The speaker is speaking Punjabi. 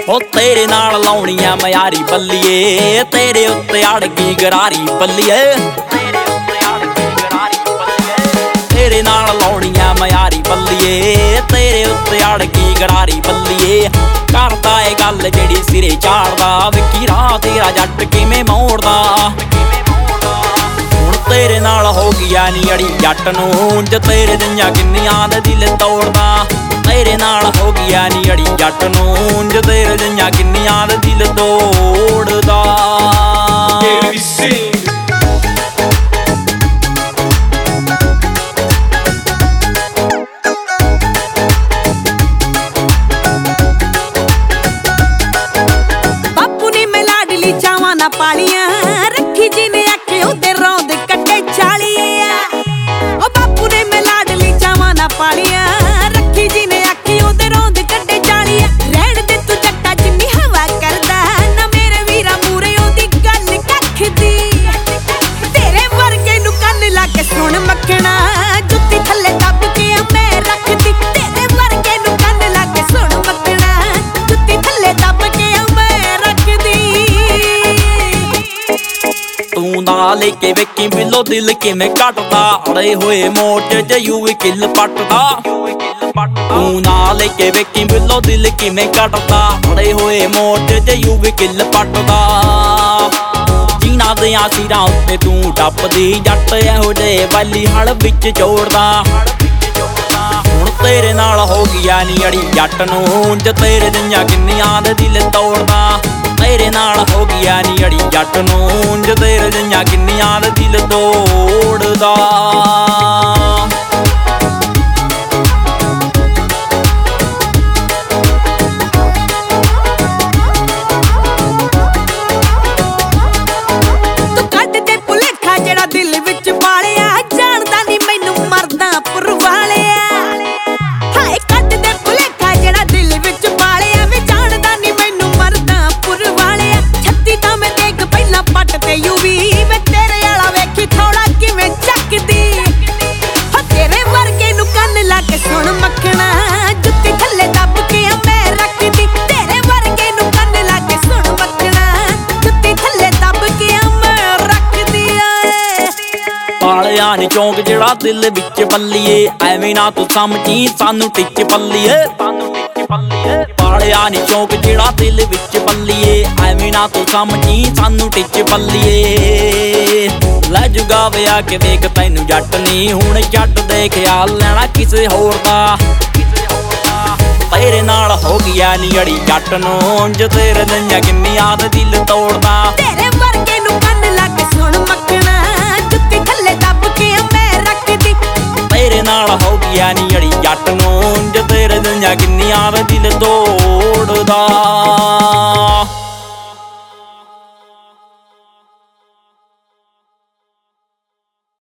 ਉਹ ਤੇਰੇ ਨਾਲ ਲਾਉਣੀਆਂ ਮਿਆਰੀ ਬੱਲੀਏ, ਤੇਰੇ ਉੱਤੇ ਅੜ ਗਈ ਗਰਾਰੀ ਬੱਲੀਏ, ਤੇਰੇ ਨਾਲ ਲਾਉਣੀਆਂ ਮਿਆਰੀ ਬੱਲੀਏ, ਤੇਰੇ ਉੱਤੇ ਅੜ ਗਈ ਗਰਾਰੀ ਬੱਲੀਏ। ਕਰਦਾ ਏ ਗੱਲ ਜਿਹੜੀ ਸਿਰੇ ਚਾੜਦਾ, ਵਿੱਕੀ ਰਾਹ ਤੇਰਾ ਜੱਟ ਕਿਵੇਂ ਮੋੜਦਾ। ਹੁਣ ਤੇਰੇ ਨਾਲ ਹੋ ਗਿਆ ਨੀ ਅੜੀ ਜੱਟ ਨੂੰ, ਉਂਝ ਤੇਰੇ ਜਿਹੀਆਂ ਕਿੰਨੀਆਂ ਦੇ ਦਿਲ ਤੋੜਦਾ। ਤੇਰੇ ਨਾਲ ਹੋ ਗਿਆ ਨੀ ਅੜੀ ਜੱਟ ਨੂੰ, ਉਂਝ ਤੇਰੇ ਜਿਹੀਆਂ ਕਿੰਨੀਆਂ ਦੇ ਦਿਲ ਤੋੜਦਾ। ਬਾਪੂ ਨੇ ਮੈਂ ਲਾਡਲੀ ਚਾਵਾਂ ਨਾ ਪਾਲੀਆਂ, ਰੱਖੀ ਜੀ ਨੇ ਆਖੇ ਉਹਦੇ ਰੌਂਦ ਕੱਟੇ ਚਾਲੀਆਂ। ਉਹ ਬਾਪੂ ਨੇ ਮੈਂ ਲਾਡਲੀ ਚਾਵਾਂ ਨਾ ਪਾਲੀਆਂ, ਰੱਖੀ ਜੀ ਨੇ ਆਖੇ ਉਹਦੇ ਰੌਂਦ ਕੱਟੇ ਚਾਲੀਆਂ। ਰਹਿਣ ਦੇ ਤੂੰ ਜੱਟਾ ਜਿੰਨੀ ਹਵਾ ਕਰਦਾ, ਨਾ ਮੇਰੇ ਵੀਰਾ ਮੂਰੇ ਉਹਦੀ ਗੱਲ ਕੱਖ ਦੀ। ਤੇਰੇ ਵਰਗੇ ਨੂੰ ਕੰਨ ਲਾ ਕੇ ਸੁਣ ਮੱਖਣਾ, ਜੁੱਤੀ ਥੱਲੇ ਦੱਬ ਕੇ ਮੈਂ ਰੱਖਦੀ। ਤੇਰੇ ਵਰਗੇ ਨੂੰ ਕੰਨ ਲਾ ਕੇ ਸੁਣ ਮੱਖਣਾ, ਜੁੱਤੀ ਥੱਲੇ ਦੱਬ ਕੇ ਮੈਂ ਰੱਖਦੀ। ਤੂੰ ਨਾ ਲੈ ਕੇ ਵੇਖੀ ਬਿੱਲੋ ਦਿਲ ਕਿਵੇਂ ਕੱਟਦਾ, ਅੜੇ ਹੋਏ ਮੋਟੇ ਚ ਯੂਵੀ ਕਿੱਲ ਪੱਟਦਾ। ਤੂੰ ਨਾ ਲੈ ਕੇ ਵੇਖੀ ਬਿੱਲੋ ਦਿਲ ਕਿਵੇਂ ਕੱਟਦਾ, ਅੜੇ ਹੋਏ ਮੋਟੇ ਚ ਯੂਵੀ ਕਿੱਲ ਪੱਟਦਾ। ਜੀਨਾ ਦਿਆਂ ਸਿਰਾਂ ਉੱਤੇ ਤੂੰ ਟੱਪਦੀ, ਜੱਟ ਇਹੋ ਜਿਹੇ ਵਾਲੀ ਹਲ ਵਿੱਚ ਜੋੜਦਾ। ਹੁਣ ਤੇਰੇ ਨਾਲ ਹੋ ਗਿਆ ਨੀ ਅੜੀ ਜੱਟ ਨੂੰ, ਉਂਝ ਤੇਰੇ ਜਿਹੀਆਂ ਕਿੰਨੀਆਂ ਦੇ ਦਿਲ ਤੋੜਦਾ। ਤੇਰੇ ਨਾਲ ਹੋ ਗਿਆ ਨੀ ਅੜੀ ਜੱਟ ਨੂੰ, ਉਂਝ ਤੇਰੇ ਜਿਹੀਆਂ ਕਿੰਨੀਆਂ ਦੇ ਦਿਲ ਤੋੜਦਾ। ਤੂੰ ਕੱਢ ਦੇ ਭੁਲੇਖਾ ਜਿਹੜਾ ਦਿਲ ਵਿੱਚ ਪਾਲਿਆ, ਜਾਣਦਾ ਨੀ ਮੈਨੂੰ ਮਰਦਾ ਪੁਰਵਾਲਿਆ। ਹਾਏ ਕੱਢ ਦੇ ਭੁਲੇਖਾ ਜਿਹੜਾ ਦਿਲ ਵਿੱਚ ਪਾਲਿਆ, ਵੇ ਜਾਣਦਾ ਨੀ ਮੈਨੂੰ ਮਰਦਾ ਪੁਰਵਾਲਿਆ। ਛੱਤੀ ਤਾਂ ਮੈਂ ਦੇਖ ਪਹਿਲਾਂ ਪੱਟ ਤੇ ਯੂਵੀ, ਵੇ ਤੇਰੇ ਵਾਲਾ ਵੇਖੀ ਥੋੜਾ ਕਿਵੇਂ ਚੱਕਦੀ। ਹੋ ਤੇਰੇ ਵਰਗੇ ਨੂੰ ਕੰਨ ਲਾ ਕੇ ਸੁਣ ਮੱਖਣਾ, ਜੁੱਤੀ ਥੱਲੇ ਦੱਬ ਕੇ ਮੈਂ ਰੱਖਦੀ। ਤੇਰੇ ਵਰਗੇ ਨੂੰ ਕੰਨ ਲਾ ਕੇ ਸੁਣ ਮੱਖਣਾ, ਜੁੱਤੀ ਥੱਲੇ ਦੱਬ ਕੇ ਮੈਂ ਰੱਖਦੀ। ਪਾਲਿਆ ਨੀ ਚੌਂਕ ਜਿਹੜਾ ਦਿਲ ਵਿੱਚ ਬੱਲੀਏ, ਐਵੇਂ ਨਾ ਤੂੰ ਸਮਝੀ ਸਾਨੂੰ ਟਿੱਚ ਪੱਲੀਏ। ਪਾਲਿਆ ਨੀ ਚੌਂਕ ਜਿਹੜਾ ਦਿਲ ਵਿੱਚ ਬੱਲੀਏ, ਐਵੇਂ ਨਾ ਤੂੰ ਸਮਝੀ ਸਾਨੂੰ ਟਿੱਚ ਪੱਲੀਏ। ਲੈ ਜੁਗਾ ਵਿਆ ਕੇ ਵੇਖ ਤੈਨੂੰ ਜੱਟ ਨੀ, ਹੁਣ ਜੱਟ ਦੇ ਖਿਆਲ ਲੈਣਾ ਕਿਸੇ ਹੋਰ ਦਾ। ਤੇਰੇ ਨਾਲ ਹੋ ਗਿਆ ਨੀ ਅੜੀ ਜੱਟ ਨੂੰ, ਉਂਝ ਤੇਰੇ ਜਿਹੀਆਂ ਕਿੰਨੀਆਂ ਦੇ ਦਿਲ ਤੋੜਦਾ। ਤੇਰੇ ਵਰਗੇ ਨੂੰ ਕੰਨ ਲਾ ਕੇ ਸੁਣ ਮੱਖਣਾ, ਜੁੱਤੀ ਥੱਲੇ ਦੱਬ ਕੇ ਮੈਂ ਰੱਖਦੀ। ਤੇਰੇ ਨਾਲ ਹੋ ਗਿਆ ਨੀ ਅੜੀ ਜੱਟ ਨੂੰ, ਉਂਝ ਤੇਰੇ ਜਿਹੀਆਂ ਕਿੰਨੀਆਂ ਦੇ ਦਿਲ ਤੋੜਦਾ।